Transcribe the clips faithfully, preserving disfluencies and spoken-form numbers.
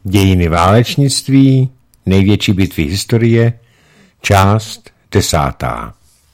Dějiny válečnictví, největší bitvy historie, část desátá.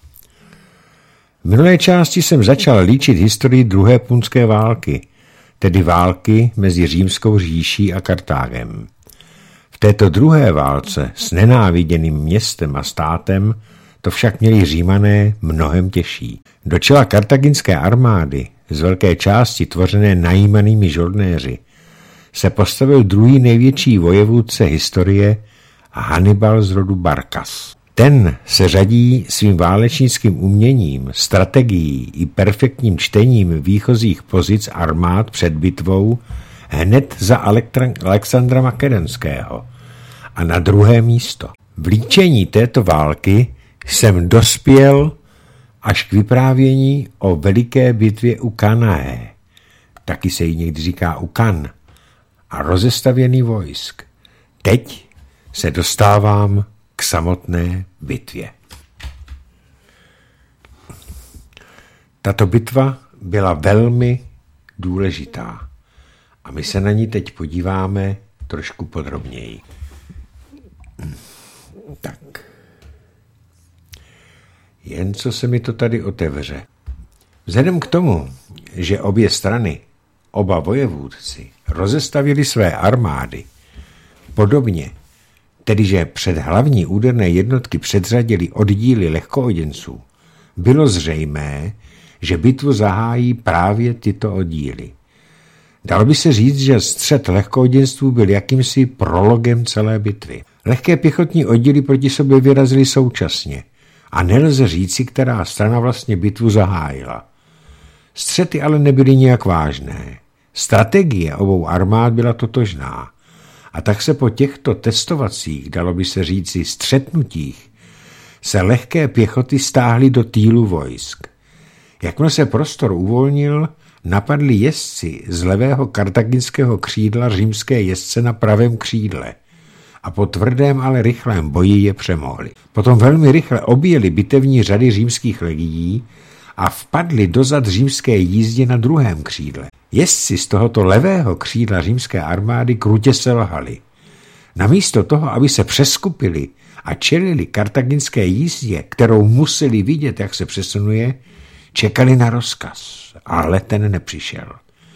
V minulé části jsem začal líčit historii druhé punské války, tedy války mezi Římskou říší a Kartágem. V této druhé válce s nenáviděným městem a státem to však měli Římané mnohem těžší. Do čela kartaginské armády, z velké části tvořené najímanými žoldnéři, se postavil druhý největší vojevůdce historie Hannibal z rodu Barcas. Ten se řadí svým válečnickým uměním, strategií i perfektním čtením výchozích pozic armád před bitvou hned za Alexandra Makedonského a na druhé místo. V líčení této války jsem dospěl až k vyprávění o veliké bitvě u Cannae, taky se jí někdy říká u Cannes, a rozestavěný vojsk. Teď se dostávám k samotné bitvě. Tato bitva byla velmi důležitá a my se na ní teď podíváme trošku podrobněji. Tak. Jen co se mi to tady otevře. Vzhledem k tomu, že obě strany, oba vojevůdci, rozestavili své armády podobně, tedy že před hlavní úderné jednotky předřadili oddíly lehkooděnců, bylo zřejmé, že bitvu zahájí právě tyto oddíly. Dalo by se říct, že střet lehkooděnství byl jakýmsi prologem celé bitvy. Lehké pěchotní oddíly proti sobě vyrazily současně a nelze říci, která strana vlastně bitvu zahájila. Střety ale nebyly nijak vážné. Strategie obou armád byla totožná. A tak se po těchto testovacích, dalo by se říci střetnutích, se lehké pěchoty stáhly do týlu vojsk. Jakmile se prostor uvolnil, napadli jezdci z levého kartaginského křídla římské jezdce na pravém křídle a po tvrdém, ale rychlém boji je přemohli. Potom velmi rychle objeli bitevní řady římských legií a vpadli dozad římské jízdě na druhém křídle. Jezdci z tohoto levého křídla římské armády krutě selhali. Namísto toho, aby se přeskupili a čelili kartaginské jízdě, kterou museli vidět, jak se přesunuje, čekali na rozkaz, ale ten nepřišel.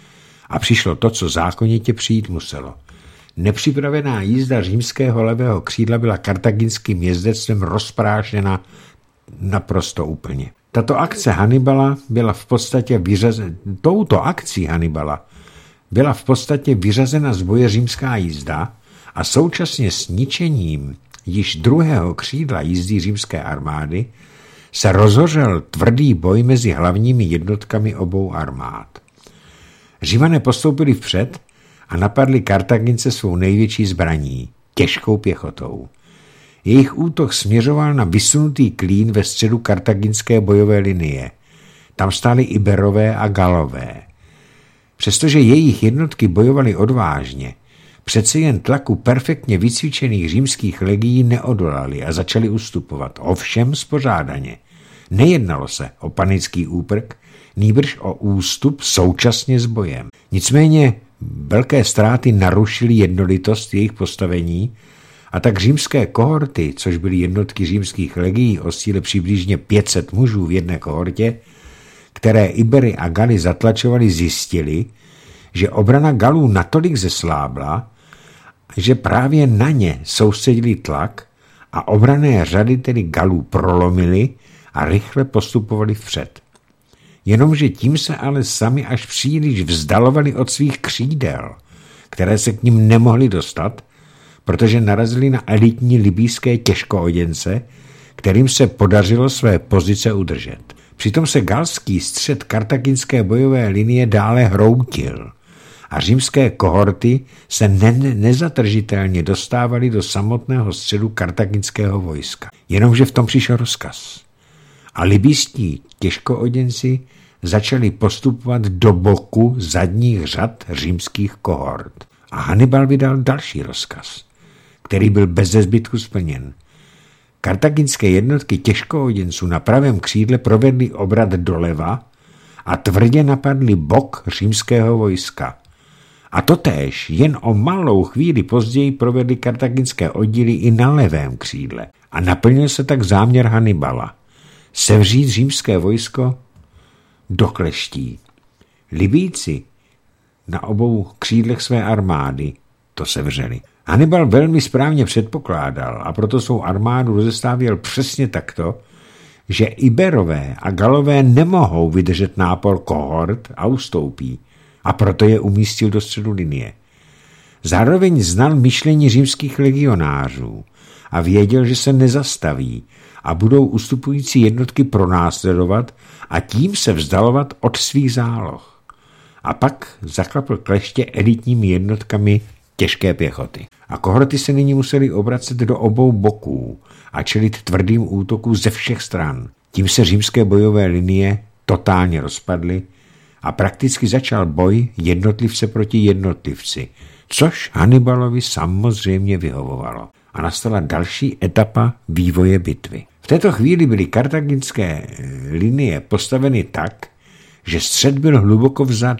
A přišlo to, co zákonitě přijít muselo. Nepřipravená jízda římského levého křídla byla kartaginským jezdectvem rozprášena naprosto úplně. Tato akce Hannibala byla v podstatě vyřazena, touto akcí Hannibala byla v podstatě vyřazena z boje římská jízda a současně s ničením již druhého křídla jízdy římské armády se rozhořel tvrdý boj mezi hlavními jednotkami obou armád. Římané postoupili vpřed a napadli Kartagince svou největší zbraní, těžkou pěchotou. Jejich útok směřoval na vysunutý klín ve středu kartaginské bojové linie. Tam stáli Iberové a Galové. Přestože jejich jednotky bojovaly odvážně, přece jen tlaku perfektně vycvičených římských legií neodolali a začali ustupovat, ovšem spořádaně. Nejednalo se o panický úprk, nýbrž o ústup současně s bojem. Nicméně velké ztráty narušily jednolitost jejich postavení, a tak římské kohorty, což byly jednotky římských legií o síle přibližně pět set mužů v jedné kohortě, které Ibery a Galy zatlačovali, zjistili, že obrana Galů natolik zeslábla, že právě na ně soustředili tlak a obranné řady tedy Galů prolomili a rychle postupovali vpřed. Jenomže tím se ale sami až příliš vzdalovali od svých křídel, které se k nim nemohli dostat, protože narazili na elitní libýské těžkooděnce, kterým se podařilo své pozice udržet. Přitom se galský střed kartaginské bojové linie dále hroutil a římské kohorty se ne- nezatržitelně dostávaly do samotného středu kartaginského vojska. Jenomže v tom přišel rozkaz. A libýští těžkooděnci začali postupovat do boku zadních řad římských kohort. A Hannibal vydal další rozkaz, který byl beze zbytku splněn. Kartaginské jednotky těžkooděnců na pravém křídle provedly obrat doleva a tvrdě napadli bok římského vojska. A totéž jen o malou chvíli později provedly kartaginské oddíly i na levém křídle. A naplnil se tak záměr Hannibala sevřít římské vojsko do kleští. Libýci na obou křídlech své armády to sevřeli. Hannibal velmi správně předpokládal a proto svou armádu rozestavěl přesně takto, že Iberové a Galové nemohou vydržet nápor kohort a ustoupí, a proto je umístil do středu linie. Zároveň znal myšlení římských legionářů a věděl, že se nezastaví a budou ustupující jednotky pronásledovat a tím se vzdalovat od svých záloh. A pak zaklapl kleště elitními jednotkami těžké pěchoty. A kohorty se nyní museli obracet do obou boků a čelit tvrdým útokům ze všech stran. Tím se římské bojové linie totálně rozpadly a prakticky začal boj jednotlivce proti jednotlivci, což Hannibalovi samozřejmě vyhovovalo. A nastala další etapa vývoje bitvy. V této chvíli byly kartaginské linie postaveny tak, že střed byl hluboko vzad,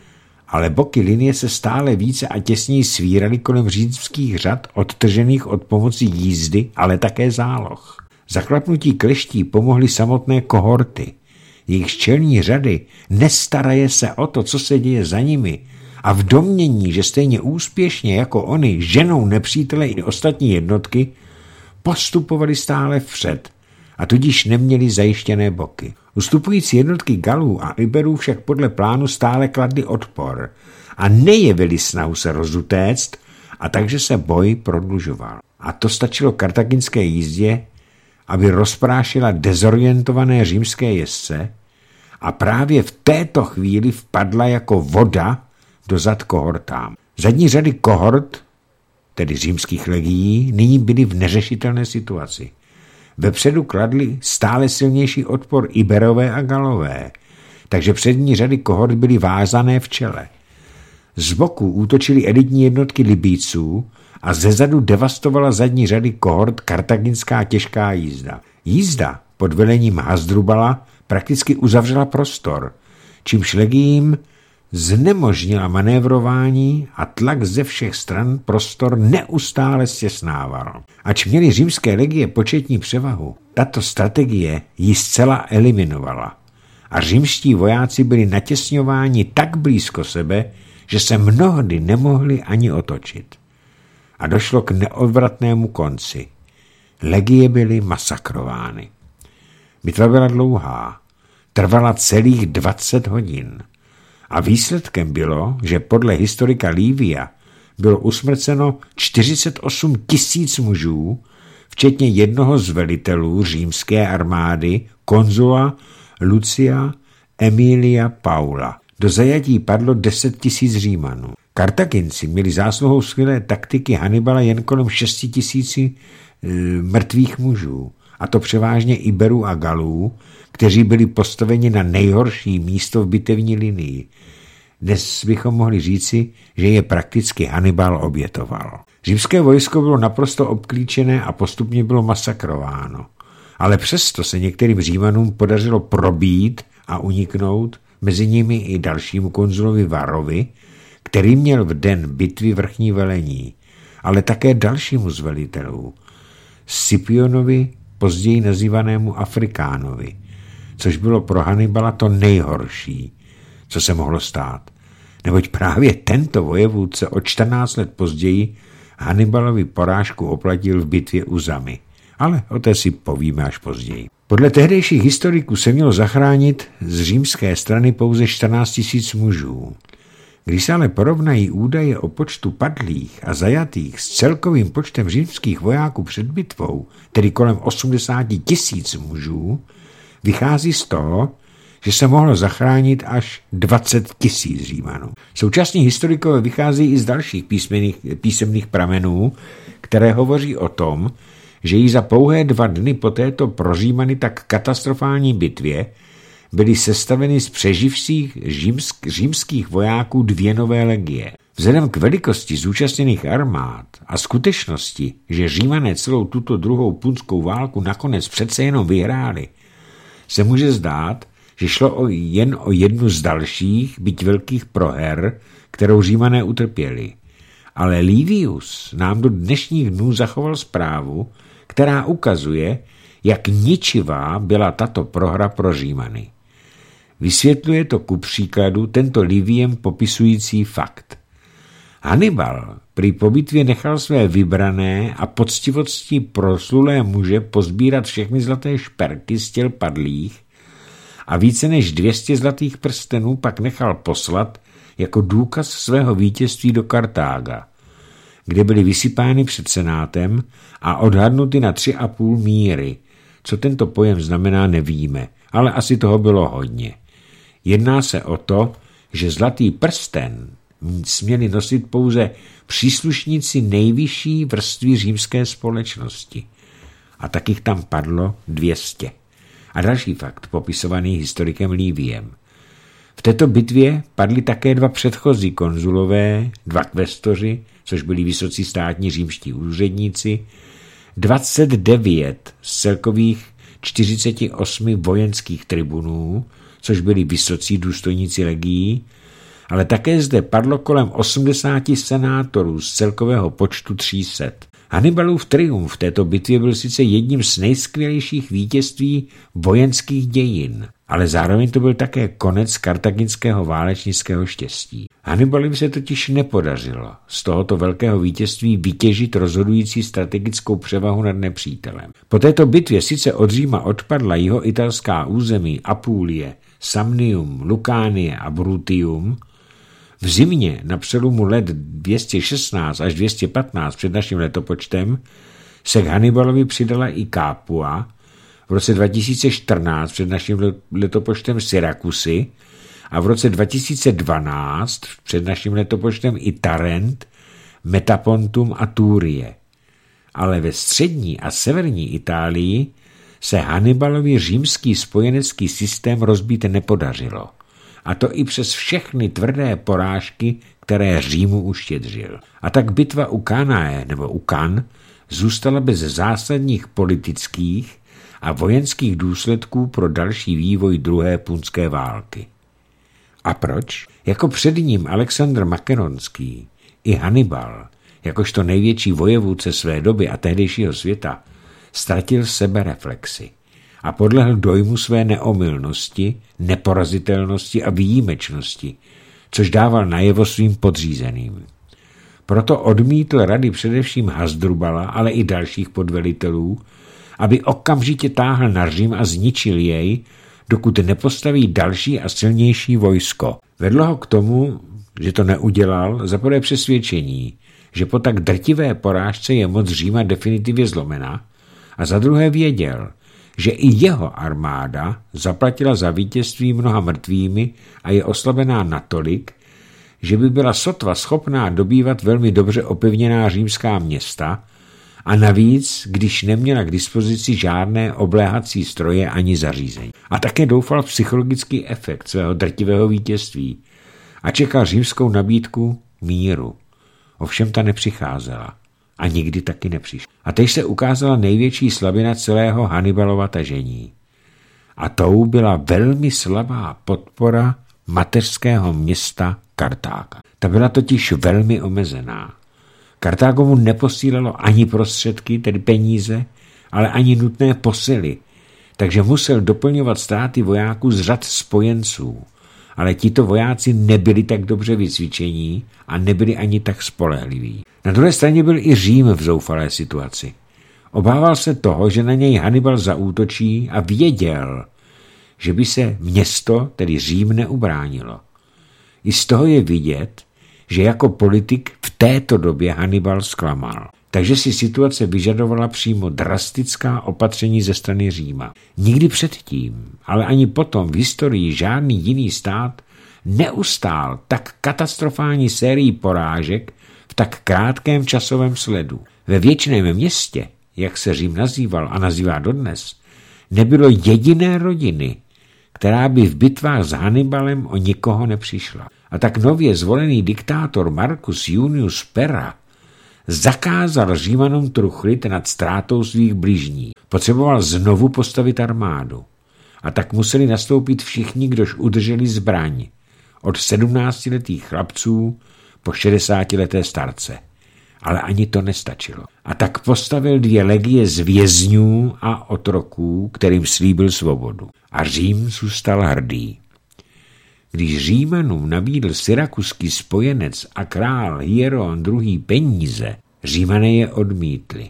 ale boky linie se stále více a těsněji svíraly kolem římských řad odtržených od pomoci jízdy, ale také záloh. Zaklapnutí kleští pomohly samotné kohorty. Jejich čelní řady nestaraje se o to, co se děje za nimi, a v domnění, že stejně úspěšně jako oni ženou nepřítele i ostatní jednotky, postupovali stále vpřed a tudíž neměli zajištěné boky. Ustupující jednotky Galů a Iberů však podle plánu stále kladly odpor a nejevili snahu se rozutéct, a takže se boj prodlužoval. A to stačilo kartaginské jízdě, aby rozprášila dezorientované římské jezdce, a právě v této chvíli vpadla jako voda do zad kohortám. Zadní řady kohort, tedy římských legií, nyní byly v neřešitelné situaci. Vepředu kladli stále silnější odpor Iberové a Galové, takže přední řady kohort byly vázané v čele. Z boku útočily elitní jednotky Libýců a zezadu devastovala zadní řady kohort kartaginská těžká jízda. Jízda pod velením Hasdrubala prakticky uzavřela prostor, čímž legiím znemožnila manévrování a tlak ze všech stran prostor neustále stěsnával. Ač měly římské legie početní převahu, tato strategie ji zcela eliminovala a římští vojáci byli natěsňováni tak blízko sebe, že se mnohdy nemohli ani otočit. A došlo k neodvratnému konci. Legie byly masakrovány. Bitva byla dlouhá, trvala celých dvacet hodin. A výsledkem bylo, že podle historika Livia bylo usmrceno čtyřicet osm tisíc mužů, včetně jednoho z velitelů římské armády, konzula Lucia Emilia Paula. Do zajatí padlo deset tisíc Římanů. Kartaginci měli zásluhou skvělé taktiky Hannibala jen kolem šesti tisíci e, mrtvých mužů, a to převážně Iberů a Galů, kteří byli postaveni na nejhorší místo v bitevní linii. Dnes bychom mohli říci, že je prakticky Hannibal obětoval. Římské vojsko bylo naprosto obklíčené a postupně bylo masakrováno. Ale přesto se některým Římanům podařilo probít a uniknout, mezi nimi i dalšímu konzulovi Varovi, který měl v den bitvy vrchní velení, ale také dalšímu z velitelů, Scipionovi, později nazývanému Afrikánovi, což bylo pro Hannibala to nejhorší, co se mohlo stát. Neboť právě tento vojevůdce o čtrnáct let později Hannibalovi porážku oplatil v bitvě u Zamy. Ale o té si povíme až později. Podle tehdejších historiků se mělo zachránit z římské strany pouze čtrnáct tisíc mužů. Když se ale porovnají údaje o počtu padlých a zajatých s celkovým počtem římských vojáků před bitvou, tedy kolem osmdesát tisíc mužů, vychází z toho, že se mohlo zachránit až dvacet tisíc Římanů. Současní historikové vychází i z dalších písmených, písemných pramenů, které hovoří o tom, že jí za pouhé dva dny po této pro Římany tak katastrofální bitvě byly sestaveny z přeživších římsk, římských vojáků dvě nové legie. Vzhledem k velikosti zúčastněných armád a skutečnosti, že Římané celou tuto druhou punskou válku nakonec přece jenom vyhráli, se může zdát, že šlo o jen o jednu z dalších, byť velkých proher, kterou Římané utrpěli. Ale Livius nám do dnešních dnů zachoval zprávu, která ukazuje, jak ničivá byla tato prohra pro Římany. Vysvětluje to ku příkladu tento Liviem popisující fakt. Hannibal prý po bitvě nechal své vybrané a poctivostí proslulé muže pozbírat všechny zlaté šperky z těl padlých a více než dvě stě zlatých prstenů pak nechal poslat jako důkaz svého vítězství do Kartága, kde byly vysypány před senátem a odhadnuty na tři a půl míry. Co tento pojem znamená, nevíme, ale asi toho bylo hodně. Jedná se o to, že zlatý prsten směli nosit pouze příslušníci nejvyšší vrstvy římské společnosti. A tak jich tam padlo dvě stě. A další fakt, popisovaný historikem Liviem. V této bitvě padli také dva předchozí konzulové, dva kvestoři, což byli vysocí státní římští úředníci, dvacet devět z celkových čtyřiceti osmi vojenských tribunů, což byli vysocí důstojníci legií, ale také zde padlo kolem osmdesáti senátorů z celkového počtu tří set. Hannibalův triumf v této bitvě byl sice jedním z nejskvělejších vítězství vojenských dějin, ale zároveň to byl také konec kartaginského válečnického štěstí. Hannibalovi se totiž nepodařilo z tohoto velkého vítězství vytěžit rozhodující strategickou převahu nad nepřítelem. Po této bitvě sice od Říma odpadla jeho italská území Apulie, Samnium, Lukánie a Brutium. V zimě na přelomu let dvě stě šestnáct až dvě stě patnáct před naším letopočtem se k Hannibalovi přidala i Capua, v roce dva tisíce čtrnáct před naším letopočtem Syrakusy a v roce dva tisíce dvanáct před naším letopočtem i Tarent, Metapontum a Túrie. Ale ve střední a severní Itálii se Hannibalovi římský spojenecký systém rozbít nepodařilo. A to i přes všechny tvrdé porážky, které Římu uštědřil. A tak bitva u Cannae nebo u Cannes zůstala bez zásadních politických a vojenských důsledků pro další vývoj druhé punské války. A proč? Jako před ním Alexandr Makedonský i Hannibal, jakožto největší vojevůdce své doby a tehdejšího světa, ztratil sebereflexi a podlehl dojmu své neomylnosti, neporazitelnosti a výjimečnosti, což dával najevo svým podřízeným. Proto odmítl rady především Hasdrubala, ale i dalších podvelitelů, aby okamžitě táhl na Řím a zničil jej, dokud nepostaví další a silnější vojsko. Vedlo ho k tomu, že to neudělal, za prvé přesvědčení, že po tak drtivé porážce je moc Říma definitivně zlomena, a za druhé věděl, že i jeho armáda zaplatila za vítězství mnoha mrtvými a je oslabená natolik, že by byla sotva schopná dobývat velmi dobře opevněná římská města a navíc, když neměla k dispozici žádné obléhací stroje ani zařízení. A také doufal v psychologický efekt svého drtivého vítězství a čekal římskou nabídku míru. Ovšem ta nepřicházela a nikdy taky nepřišla. A teď se ukázala největší slabina celého Hannibalova tažení. A tou byla velmi slabá podpora mateřského města Kartága. Ta byla totiž velmi omezená. Kartágo mu neposílalo ani prostředky, tedy peníze, ale ani nutné posily, takže musel doplňovat ztráty vojáků z řad spojenců. Ale tito vojáci nebyli tak dobře vycvičení a nebyli ani tak spolehliví. Na druhé straně byl i Řím v zoufalé situaci. Obával se toho, že na něj Hannibal zaútočí a věděl, že by se město, tedy Řím, neubránilo. I z toho je vidět, že jako politik v této době Hannibal zklamal. Takže si situace vyžadovala přímo drastická opatření ze strany Říma. Nikdy předtím, ale ani potom v historii žádný jiný stát neustál tak katastrofální sérii porážek v tak krátkém časovém sledu. Ve věčném městě, jak se Řím nazýval a nazývá dodnes, nebylo jediné rodiny, která by v bitvách s Hannibalem o nikoho nepřišla. A tak nově zvolený diktátor Marcus Junius Pera zakázal Římanům truchlit nad ztrátou svých bližních. Potřeboval znovu postavit armádu. A tak museli nastoupit všichni, kdož udrželi zbraň. od sedmnáctiletých chlapců po šedesátileté starce. Ale ani to nestačilo. A tak postavil dvě legie z vězňů a otroků, kterým slíbil svobodu. A Řím zůstal hrdý. Když Římanům nabídl syrakuský spojenec a král Hieron druhý peníze, Římané je odmítli.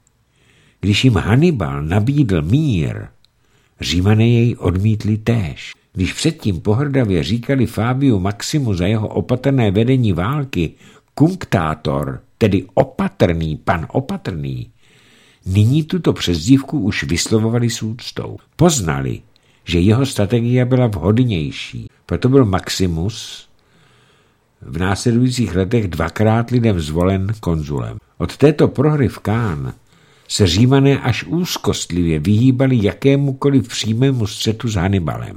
Když jim Hannibal nabídl mír, Římané jej odmítli též. Když předtím pohrdavě říkali Fabiu Maximu za jeho opatrné vedení války cunctator, tedy opatrný, pan opatrný, nyní tuto přezdívku už vyslovovali s úctou. Poznali, že jeho strategie byla vhodnější. Proto byl Maximus v následujících letech dvakrát lidem zvolen konzulem. Od této prohry v Cannes se Římané až úzkostlivě vyhýbali jakémukoliv přímému střetu s Hannibalem.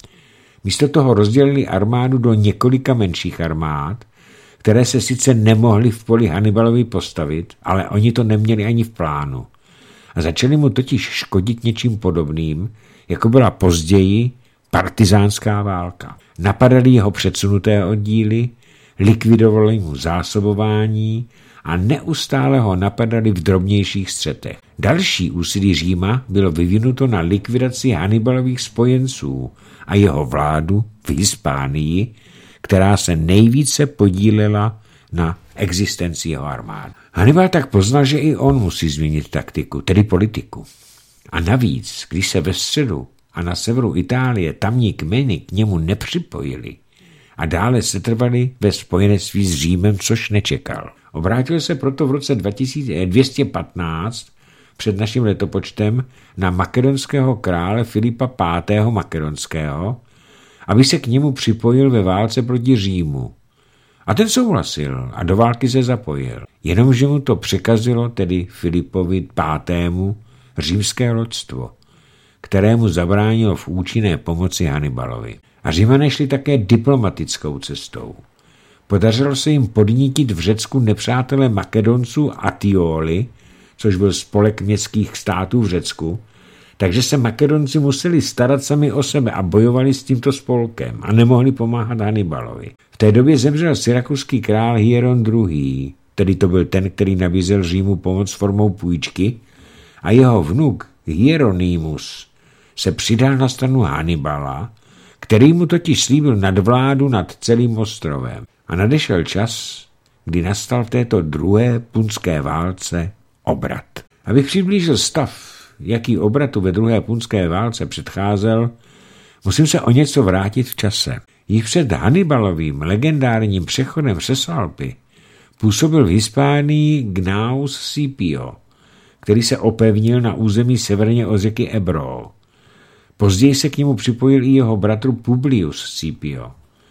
Místo toho rozdělili armádu do několika menších armád, které se sice nemohly v poli Hannibalovi postavit, ale oni to neměli ani v plánu. A začali mu totiž škodit něčím podobným, jako byla později partizánská válka. Napadali jeho předsunuté oddíly, likvidovali mu zásobování a neustále ho napadali v drobnějších střetech. Další úsilí Říma bylo vyvinuto na likvidaci Hannibalových spojenců a jeho vládu v Hispánii, která se nejvíce podílela na existenci jeho armády. Hannibal tak poznal, že i on musí změnit taktiku, tedy politiku. A navíc, když se ve středu a na severu Itálie tamní kmeny k němu nepřipojili a dále se trvali ve spojenectví s Římem, což nečekal. Obrátil se proto v roce dvě stě patnáct před naším letopočtem na makedonského krále Filipa pátého. Makedonského, aby se k němu připojil ve válce proti Římu. A ten souhlasil a do války se zapojil. Jenomže mu to překazilo, tedy Filipovi pátému. římské loďstvo, kterému zabránilo v účinné pomoci Hannibalovi. A Římané šli také diplomatickou cestou. Podařilo se jim podnítit v Řecku nepřátele Makedonců Atioli, což byl spolek městských států v Řecku, takže se Makedonci museli starat sami o sebe a bojovali s tímto spolkem a nemohli pomáhat Hannibalovi. V té době zemřel syrakuský král Hieron druhý., tedy to byl ten, který nabízel Římu pomoc formou půjčky, a jeho vnuk Hieronymus se přidal na stranu Hannibala, který mu totiž slíbil nadvládu nad celým ostrovem. A nadešel čas, kdy nastal v této druhé punské válce obrat. Abych přiblížil stav, jaký obratu ve druhé punské válce předcházel, musím se o něco vrátit v čase. Již před Hannibalovým legendárním přechodem přes Alpy působil v Hispánii Gnaeus Scipio, který se opevnil na území severně od řeky Ebro. Později se k němu připojil i jeho bratr Publius Scipio.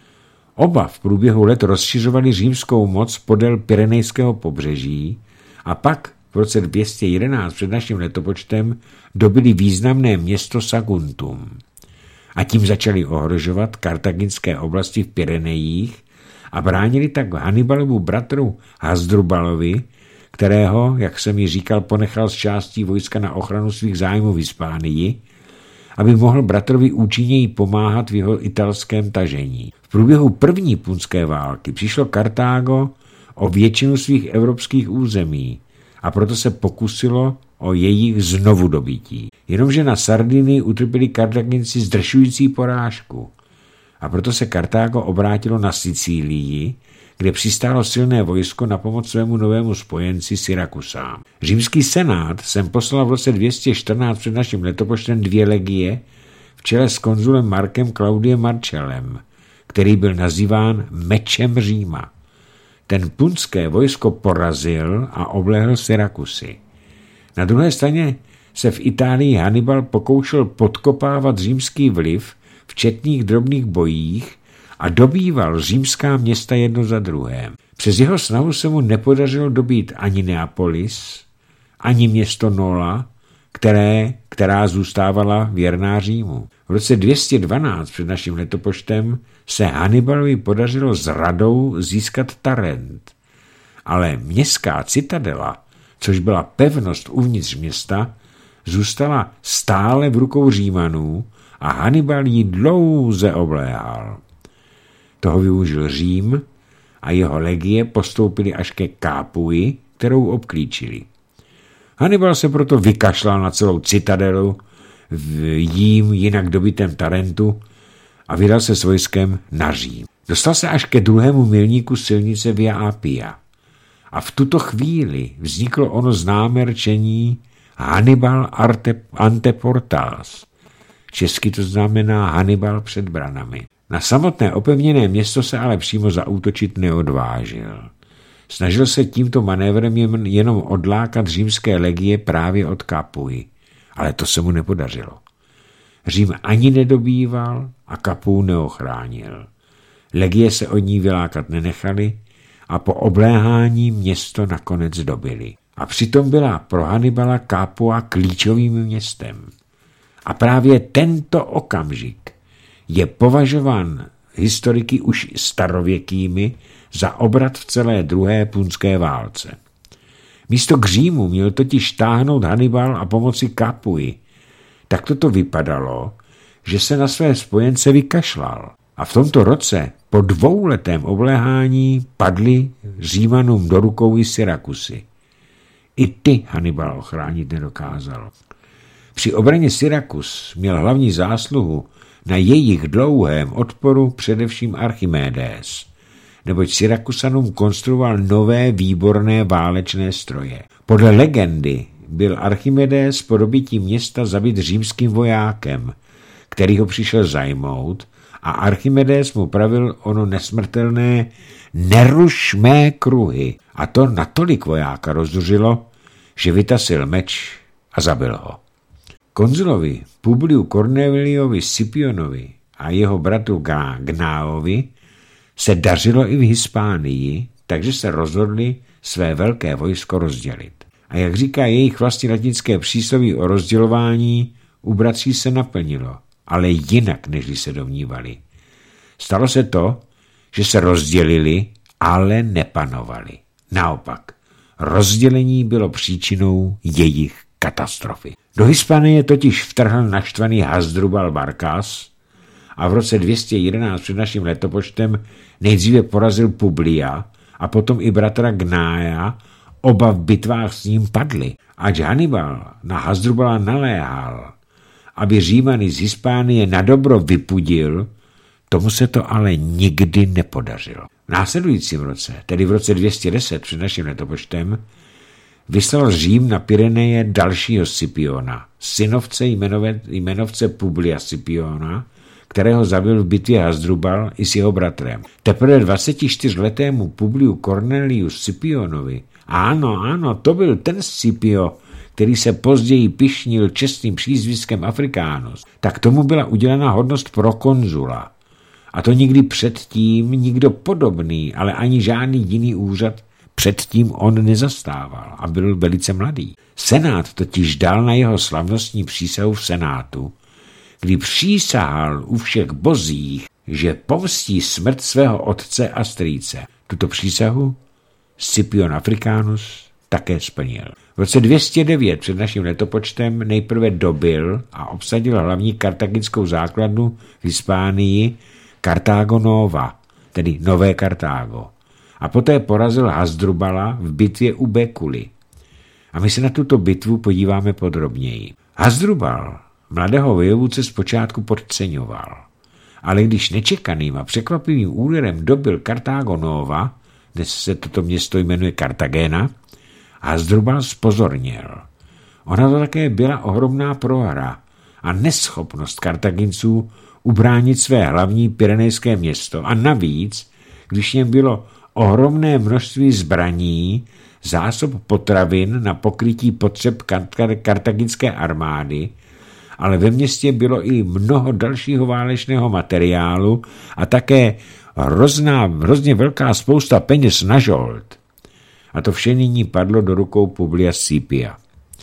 Oba v průběhu let rozšiřovali římskou moc podél Pyrenejského pobřeží a pak v roce dvě stě jedenáct před naším letopočtem dobili významné město Saguntum. A tím začali ohrožovat kartaginské oblasti v Pyrenejích a bránili tak Hannibalovu bratru Hasdrubalovi, kterého, jak jsem ji říkal, ponechal z částí vojska na ochranu svých zájmů v Hispánii, aby mohl bratrovi účinněji pomáhat v jeho italském tažení. V průběhu první punské války přišlo Kartágo o většinu svých evropských území a proto se pokusilo o jejich znovu dobytí. Jenomže na Sardinii utrpěli Kartaginci zdršující porážku a proto se Kartágo obrátilo na Sicílii, kde přistálo silné vojsko na pomoc svému novému spojenci Syrakusám. Římský senát sem poslal v roce dvě stě čtrnáct před naším letopočtem dvě legie v čele s konzulem Markem Claudiem Marcellem, který byl nazýván Mečem Říma. Ten punské vojsko porazil a oblehl Syrakusy. Na druhé straně se v Itálii Hannibal pokoušel podkopávat římský vliv v četných drobných bojích a dobýval římská města jedno za druhém. Přes jeho snahu se mu nepodařilo dobít ani Neapolis, ani město Nola, které, která zůstávala věrná Římu. V roce dvě stě dvanáct před naším letopočtem se Hannibalovi podařilo s radou získat Tarent, ale městská citadela, což byla pevnost uvnitř města, zůstala stále v rukou Římanů a Hannibal ji dlouze obléhal. Toho využil Řím a jeho legie postoupili až ke Capui, kterou obklíčili. Hannibal se proto vykašlal na celou citadelu v jím jinak dobytém Tarentu a vydal se s vojskem na Řím. Dostal se až ke druhému milníku silnice Via Appia. A v tuto chvíli vzniklo ono známé rčení Hannibal ante, ante portals. Česky to znamená Hannibal před branami. Na samotné opevněné město se ale přímo zaútočit neodvážil. Snažil se tímto manévrem jenom odlákat římské legie právě od Capui, ale to se mu nepodařilo. Řím ani nedobýval a Capuu neochránil. Legie se od ní vylákat nenechali a po obléhání město nakonec dobyli. A přitom byla pro Hannibala Capua klíčovým městem. A právě tento okamžik je považován historiky už starověkými za obrat v celé druhé punské válce. Místo k Římu měl totiž táhnout Hannibal a pomoci Capui. Tak toto vypadalo, že se na své spojence vykašlal. A v tomto roce po dvouletém obléhání padly Římanům do rukou i Syrakusy. I ty Hannibal ochránit nedokázal. Při obraně Syrakus měl hlavní zásluhu na jejich dlouhém odporu především Archimedes, neboť Syrakusanům konstruoval nové výborné válečné stroje. Podle legendy byl Archimedes po dobytí města zabit římským vojákem, který ho přišel zajmout, a Archimedes mu pravil ono nesmrtelné neruš mé kruhy. A to natolik vojáka rozduřilo, že vytasil meč a zabil ho. Konzulovi Publiu Corneliovi Scipionovi a jeho bratru Gnaovi se dařilo i v Hispánii, takže se rozhodli své velké vojsko rozdělit. A jak říká jejich vlastní latinské přísloví o rozdělování, u bratří se naplnilo, ale jinak, než se domnívali. Stalo se to, že se rozdělili, ale nepanovali. Naopak, rozdělení bylo příčinou jejich katastrofy. Do Hispánie totiž vtrhl naštvaný Hasdrubal Barcas a v roce dvě stě jedenáct před naším letopočtem nejdříve porazil Publia a potom i bratra Gnája, oba v bitvách s ním padli. Ač Hannibal na Hasdrubala naléhal, aby Římany z Hispánie nadobro vypudil, tomu se to ale nikdy nepodařilo. V následujícím roce, tedy v roce dvě stě deset před naším letopočtem, vyslal Řím na Pyreneje dalšího Scipiona, synovce jmenové, jmenovce Publia Scipiona, kterého zabil v bitvě Hasdrubal i s jeho bratrem. Teprve dvacetičtyřletému Publiu Corneliu Scipionovi, ano, ano, to byl ten Scipio, který se později pyšnil čestným přízviskem Africanus, tak tomu byla udělena hodnost prokonzula. A to nikdy předtím nikdo podobný, ale ani žádný jiný úřad předtím on nezastával a byl velice mladý. Senát totiž dal na jeho slavnostní přísahu v Senátu, kdy přísahal u všech bozích, že pomstí smrt svého otce a strýce. Tuto přísahu Scipion Africanus také splnil. V roce dvě stě devět před naším letopočtem nejprve dobil a obsadil hlavní kartaginskou základnu v Hispánii Kartágo Nova, tedy Nové Kartágo. A poté porazil Hasdrubala v bitvě u Bekuli. A my se na tuto bitvu podíváme podrobněji. Hasdrubal mladého vojevůdce zpočátku podceňoval, ale když nečekaným a překvapivým úderem dobil Kartágo Nova, dnes se toto město jmenuje Kartagena, Hasdrubal zpozorněl. Ona to také byla ohromná prohra a neschopnost Kartaginců ubránit své hlavní pyrenejské město a navíc, když něm bylo ohromné množství zbraní, zásob potravin na pokrytí potřeb kartaginské armády, ale ve městě bylo i mnoho dalšího válečného materiálu a také hrozná, hrozně velká spousta peněz na žolt. A to vše nyní padlo do rukou Publia Scipia.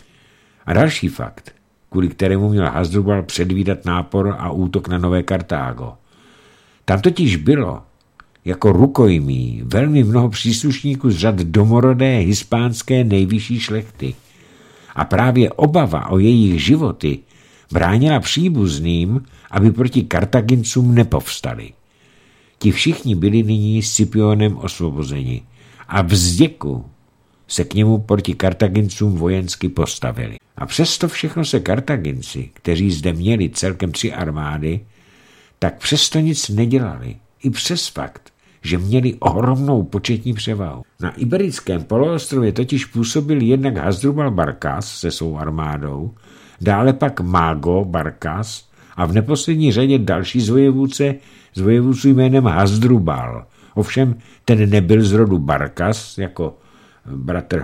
A další fakt, kvůli kterému měl Hasdrubal předvídat nápor a útok na Nové Kartágo. Tam totiž bylo jako rukojmí velmi mnoho příslušníků z řad domorodé hispánské nejvyšší šlechty. A právě obava o jejich životy bránila příbuzným, aby proti Kartagincům nepovstali. Ti všichni byli nyní Scipionem osvobozeni a vzděku se k němu proti Kartagincům vojensky postavili. A přesto všechno se Kartaginci, kteří zde měli celkem tři armády, tak přesto nic nedělali. I přes fakt, že měli ohromnou početní převahu. Na Iberickém poloostrově totiž působil jednak Hasdrubal Barkas se svou armádou, dále pak Mago Barkas a v neposlední řadě další z vojevůdce s vojevůdců jménem Hasdrubal. Ovšem ten nebyl z rodu Barkas jako bratr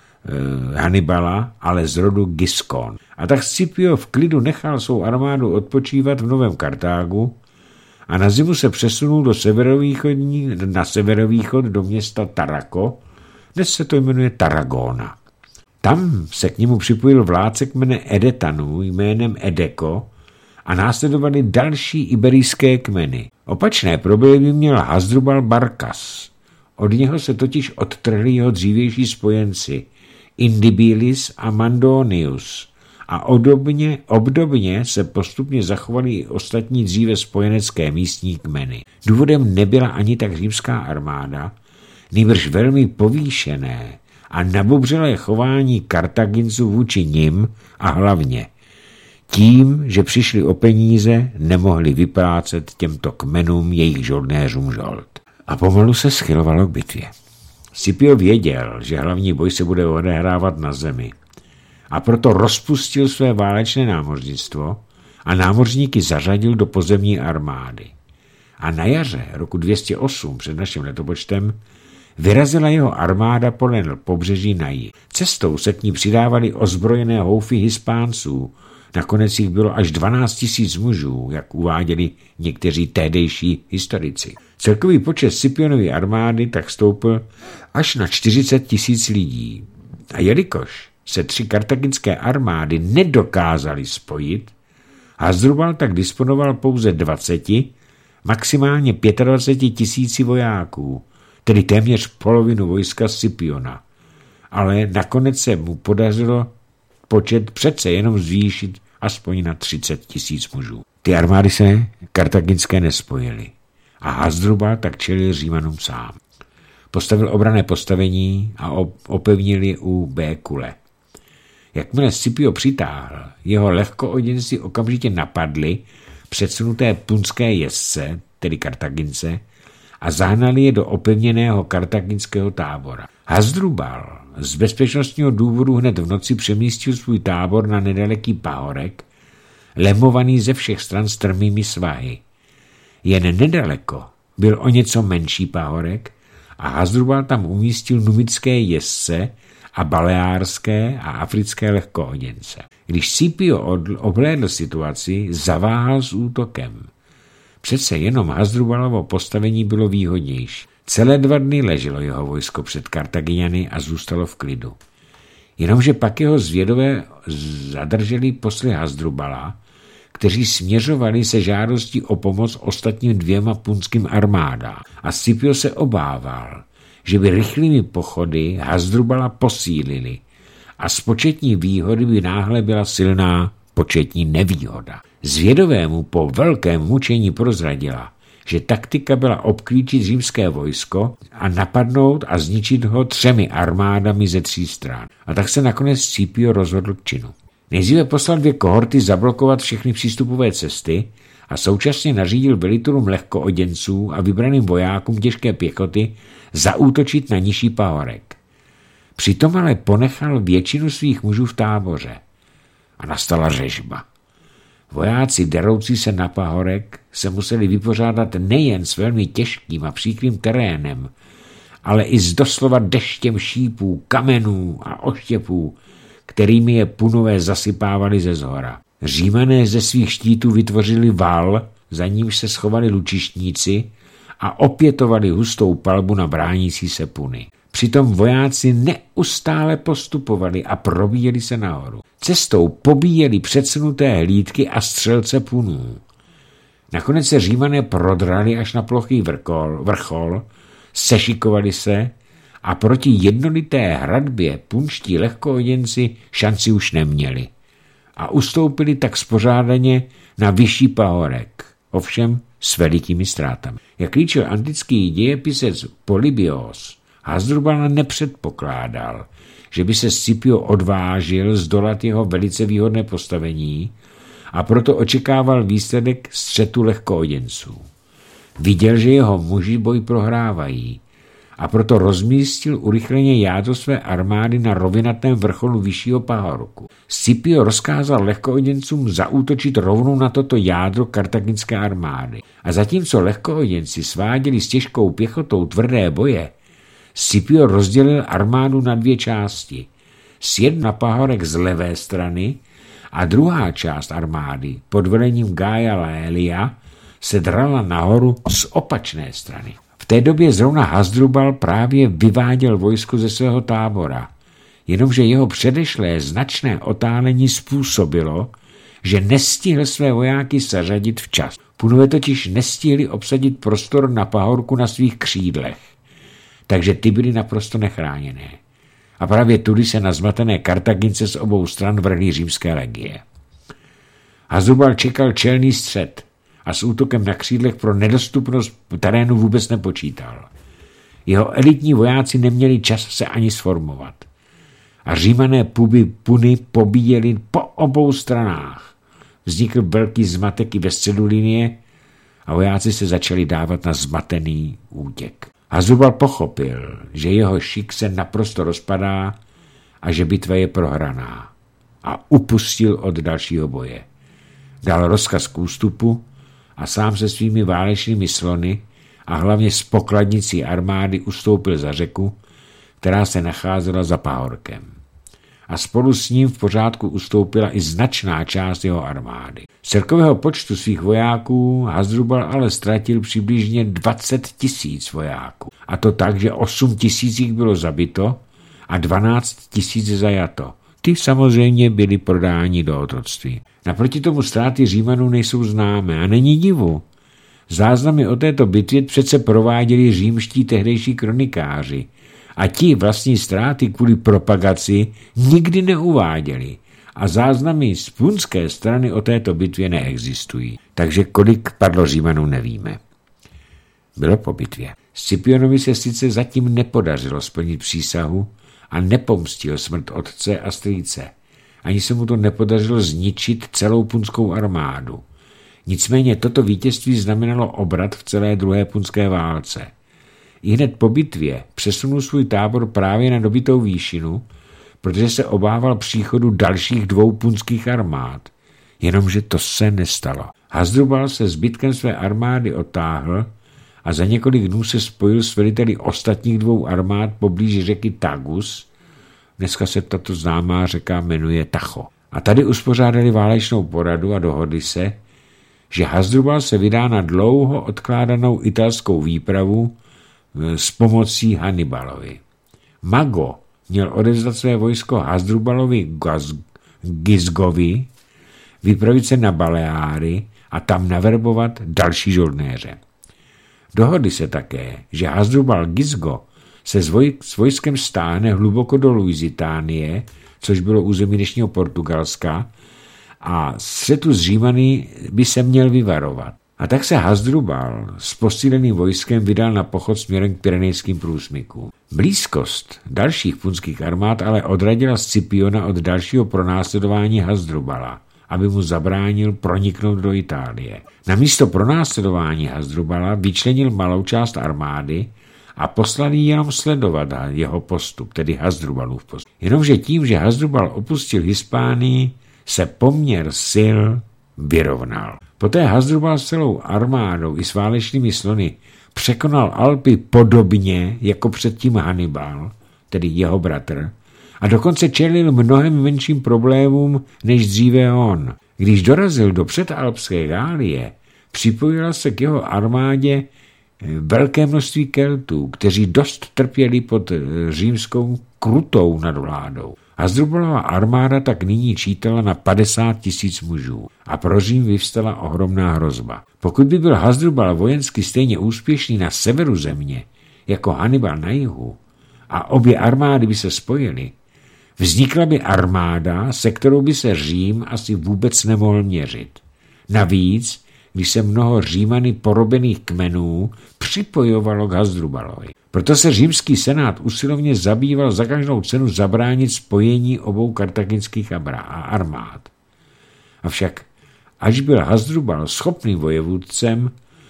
eh, Hannibala, ale z rodu Giscon. A tak Scipio v klidu nechal svou armádu odpočívat v Novém Kartágu a na zimu se přesunul do severovýchodní, na severovýchod do města Taraco, dnes se to jmenuje Tarragona. Tam se k němu připojil vládce kmene Edetanů jménem Edeko a následovali další iberijské kmeny. Opačné problémy měl Hasdrubal Barkas. Od něho se totiž odtrhli jeho dřívější spojenci Indibilis a Mandonius a obdobně, obdobně se postupně zachovali i ostatní dříve spojenecké místní kmeny. Důvodem nebyla ani tak římská armáda, nýbrž velmi povýšené a nabubřelé chování Kartaginců vůči nim a hlavně tím, že přišli o peníze, nemohli vyplácet těmto kmenům jejich žoldnéřům žold. A pomalu se schylovalo k bitvě. Scipio věděl, že hlavní boj se bude odehrávat na zemi a proto rozpustil své válečné námořnictvo a námořníky zařadil do pozemní armády. A na jaře roku dvě stě osm před naším letopočtem vyrazila jeho armáda podél pobřeží na jih. Cestou se k ní přidávali ozbrojené houfy Hispánců, nakonec jich bylo až dvanáct tisíc mužů, jak uváděli někteří tehdejší historici. Celkový počet Scipionovy armády tak stoupl až na čtyřicet tisíc lidí. A jelikož se tři kartaginské armády nedokázaly spojit, Hasdrubal tak disponoval pouze dvaceti, maximálně dvaceti pěti tisíci vojáků, tedy téměř polovinu vojska Scipiona. Ale nakonec se mu podařilo počet přece jenom zvýšit aspoň na třicet tisíc mužů. Ty armády se kartaginské nespojily a Hasdrubal tak čelil Římanům sám. Postavil obranné postavení a opevnil je u Békule. Jakmile Scipio přitáhl, jeho lehkooděnci okamžitě napadli předsunuté punské jezdce, tedy Kartagince, a zahnali je do opevněného kartaginského tábora. Hasdrubal z bezpečnostního důvodu hned v noci přemístil svůj tábor na nedaleký pahorek, lemovaný ze všech stran strmými svahy. Jen nedaleko byl o něco menší pahorek a Hasdrubal tam umístil numické jezdce a baleárské a africké lehkooděnce. Když Scipio obhlédl situaci, zaváhal s útokem. Přece jenom Hasdrubalovo postavení bylo výhodnější. Celé dva dny leželo jeho vojsko před Kartagiňany a zůstalo v klidu. Jenomže pak jeho zvědové zadrželi posly Hasdrubala, kteří směřovali se žádostí o pomoc ostatním dvěma punským armádám. A Scipio se obával, že by rychlými pochody Hasdrubala posílili a z početní výhody by náhle byla silná početní nevýhoda. Zvědovému po velkém mučení prozradila, že taktika byla obklíčit římské vojsko a napadnout a zničit ho třemi armádami ze tří stran. A tak se nakonec Scipio rozhodl k činu. Nejdříve poslal dvě kohorty zablokovat všechny přístupové cesty a současně nařídil velitelům lehkooděnců a vybraným vojákům těžké pěchoty zaútočit na nižší pahorek. Přitom ale ponechal většinu svých mužů v táboře. A nastala řežba. Vojáci deroucí se na pahorek se museli vypořádat nejen s velmi těžkým a příkrým terénem, ale i s doslova deštěm šípů, kamenů a oštěpů, kterými je Punové zasypávali ze zhora. Římané ze svých štítů vytvořili val, za nímž se schovali lučištníci a opětovali hustou palbu na bránící se Puny. Přitom vojáci neustále postupovali a probíjeli se nahoru. Cestou pobíjeli předsunuté hlídky a střelce Punů. Nakonec se Římané prodrali až na plochý vrchol, vrchol sešikovali se a proti jednolité hradbě punští lehkooděnci šanci už neměli a ustoupili tak spořádaně na vyšší pahorek, ovšem s velikými ztrátami. Jak líčil antický dějepisec Polybios, Hasdrubal nepředpokládal, že by se Scipio odvážil zdolat jeho velice výhodné postavení a proto očekával výsledek střetu lehkooděnců. Viděl, že jeho muži boj prohrávají a proto rozmístil urychleně jádro své armády na rovinatém vrcholu vyššího pahorku. Scipio rozkázal lehkooděncům zaútočit rovnou na toto jádro kartaginské armády. A zatímco lehkooděnci sváděli s těžkou pěchotou tvrdé boje, Scipio rozdělil armádu na dvě části. Sjedl na pahorek z levé strany a druhá část armády pod vedením Gaia Laelia se drala nahoru z opačné strany. V té době zrovna Hasdrubal právě vyváděl vojsko ze svého tábora, jenomže jeho předešlé značné otálení způsobilo, že nestihl své vojáky zařadit včas. Punové totiž nestihli obsadit prostor na pahorku na svých křídlech, takže ty byly naprosto nechráněné. A právě tudy se na zmatené Kartagince z obou stran vrhly římské legie. Hasdrubal čekal čelný střet a s útokem na křídlech pro nedostupnost terénu vůbec nepočítal. Jeho elitní vojáci neměli čas se ani sformovat. A římané puby puny pobíjeli po obou stranách. Vznikl velký zmatek i ve středu linie a vojáci se začali dávat na zmatený útěk. Hasdrubal pochopil, že jeho šik se naprosto rozpadá a že bitva je prohraná a upustil od dalšího boje. Dal rozkaz k ústupu a sám se svými válečnými slony a hlavně s pokladnicí armády ustoupil za řeku, která se nacházela za pahorkem. A spolu s ním v pořádku ustoupila i značná část jeho armády. Z celkového počtu svých vojáků Hasdrubal ale ztratil přibližně dvacet tisíc vojáků. A to tak, že osm tisíc jich bylo zabito a dvanáct tisíc zajato. Ty samozřejmě byli prodáni do otroctví. Naproti tomu ztráty Římanů nejsou známé a není divu. Záznamy o této bitvě přece prováděli římští tehdejší kronikáři a ti vlastní ztráty kvůli propagaci nikdy neuváděli a záznamy z punské strany o této bitvě neexistují. Takže kolik padlo Římanů nevíme. Bylo po bitvě. Scipionovi se sice zatím nepodařilo splnit přísahu a nepomstil smrt otce a strýce. Ani se mu to nepodařilo zničit celou punskou armádu. Nicméně toto vítězství znamenalo obrat v celé druhé punské válce. I hned po bitvě přesunul svůj tábor právě na dobitou výšinu, protože se obával příchodu dalších dvou punských armád. Jenomže to se nestalo. Hasdrubal se zbytkem své armády otáhl a za několik dnů se spojil s veliteli ostatních dvou armád poblíž řeky Tagus. Dneska se tato známá řeka jmenuje Tacho. A tady uspořádali válečnou poradu a dohodli se, že Hasdrubal se vydá na dlouho odkládanou italskou výpravu s pomocí Hannibalovi. Mago měl odevzdat své vojsko Hasdrubalovi Gisgovi, vypravit se na Baleáry a tam naverbovat další žoldnéře. Dohodli se také, že Hasdrubal Gisgo se s, voj- s vojskem stáhne hluboko do Luisitánie, což bylo území dnešního Portugalska, a střetu s Římany by se měl vyvarovat. A tak se Hasdrubal s posíleným vojskem vydal na pochod směrem k Pyrenejským průsmykům. Blízkost dalších punských armád ale odradila Scipiona od dalšího pronásledování Hasdrubala, aby mu zabránil proniknout do Itálie. Namísto pronásledování Hasdrubala vyčlenil malou část armády a poslal jí jenom sledovat jeho postup, tedy Hasdrubalův postup. Jenomže tím, že Hasdrubal opustil Hispánii, se poměr sil vyrovnal. Poté Hasdrubal s celou armádou i s válečnými slony překonal Alpy podobně jako předtím Hannibal, tedy jeho bratr, a dokonce čelil mnohem menším problémům než dříve on. Když dorazil do předalpské Gálie, připojila se k jeho armádě velké množství Keltů, kteří dost trpěli pod římskou krutou nadvládou. Hasdrubalova armáda tak nyní čítala na padesát tisíc mužů a pro Řím vyvstala ohromná hrozba. Pokud by byl Hasdrubal vojensky stejně úspěšný na severu země, jako Hannibal na jihu, a obě armády by se spojily, vznikla by armáda, se kterou by se Řím asi vůbec nemohl měřit. Navíc, když se mnoho Římany porobených kmenů připojovalo k Hasdrubalovi. Proto se římský senát usilovně zabýval za každou cenu zabránit spojení obou kartaginských armád. Avšak až byl Hasdrubal schopným vojevůdcem,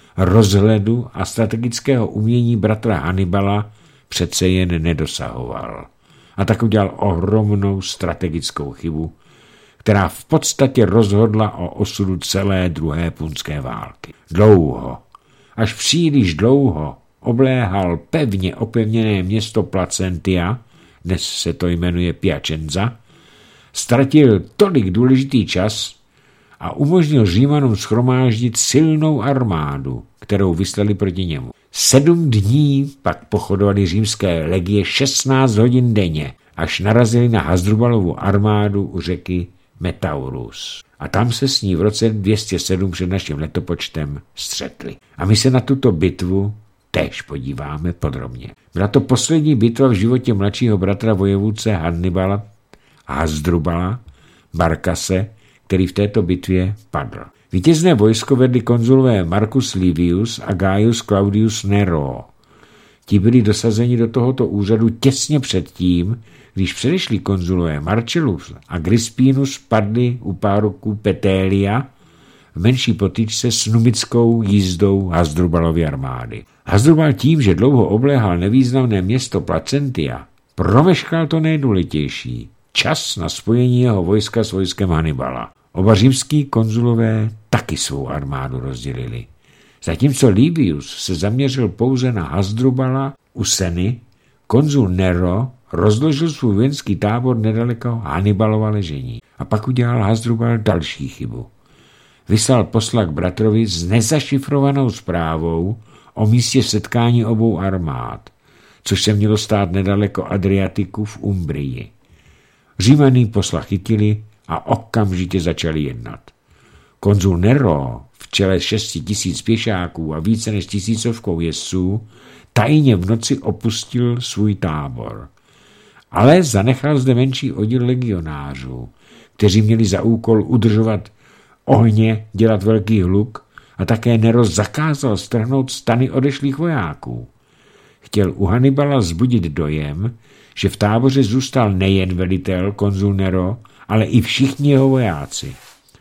rozhledu a strategického umění bratra Hannibala přece jen nedosahoval. A tak udělal ohromnou strategickou chybu, která v podstatě rozhodla o osudu celé druhé punské války. Dlouho, až příliš dlouho, obléhal pevně opevněné město Placentia, dnes se to jmenuje Piacenza, ztratil tolik důležitý čas a umožnil Římanům shromáždit silnou armádu, kterou vyslali proti němu. Sedm dní pak pochodovali římské legie šestnáct hodin denně, až narazili na Hasdrubalovu armádu u řeky Metaurus. A tam se s ní v roce dvě stě sedm před naším letopočtem střetli. A my se na tuto bitvu též podíváme podrobně. Byla to poslední bitva v životě mladšího bratra vojevůdce Hannibala Hasdrubala, Barkase, který v této bitvě padl. Vítězné vojsko vedli konzulové Marcus Livius a Gaius Claudius Nero. Ti byli dosazeni do tohoto úřadu těsně předtím, když předešli konzulové Marcellus a Crispinus padli u pároků Petelia v menší potýčce s numickou jízdou Hasdrubalovy armády. Hasdrubal tím, že dlouho obléhal nevýznamné město Placentia, promeškal to nejdůležitější, čas na spojení jeho vojska s vojskem Hannibala. Oba římský konzulové taky svou armádu rozdělili. Zatímco Livius se zaměřil pouze na Hasdrubala u Seny, konzul Nero rozložil svůj vojenský tábor nedaleko Hannibalova ležení. A pak udělal Hasdrubal další chybu. Vyslal posla k bratrovi s nezašifrovanou zprávou o místě setkání obou armád, což se mělo stát nedaleko Adriatiku v Umbrii. Římaný posla chytili a okamžitě začali jednat. Konzul Nero v čele šesti tisíc pěšáků a více než tisícovkou jezdců tajně v noci opustil svůj tábor. Ale zanechal zde menší oddíl legionářů, kteří měli za úkol udržovat ohně, dělat velký hluk a také Nero zakázal strhnout stany odešlých vojáků. Chtěl u Hannibala vzbudit dojem, že v táboře zůstal nejen velitel konzul Nero, ale i všichni jeho vojáci.